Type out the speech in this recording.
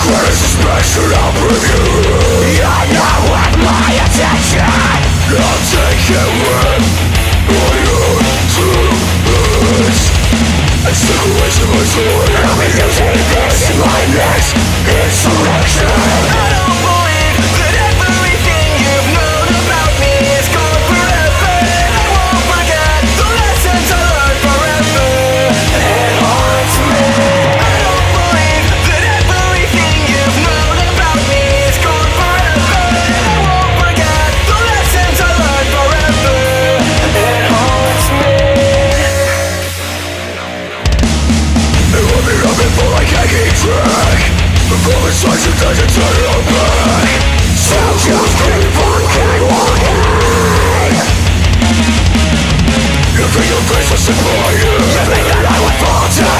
Suspicion of review. You're not worth my attention. I'll take it with all your truths. And separation of my soul. I'll be using this in my next insurrection. I don't believe that everything you've known about me is gone forever. I won't forget the lessons I learned forever. It haunts me. I don't believe that everything you've known about me is gone forever. I won't forget the lessons I learned forever. It haunts me. It will be running for like I keep track. Before the signs of danger turn your back. So just keep on walking. You think your face was simple, you think that I would fall down.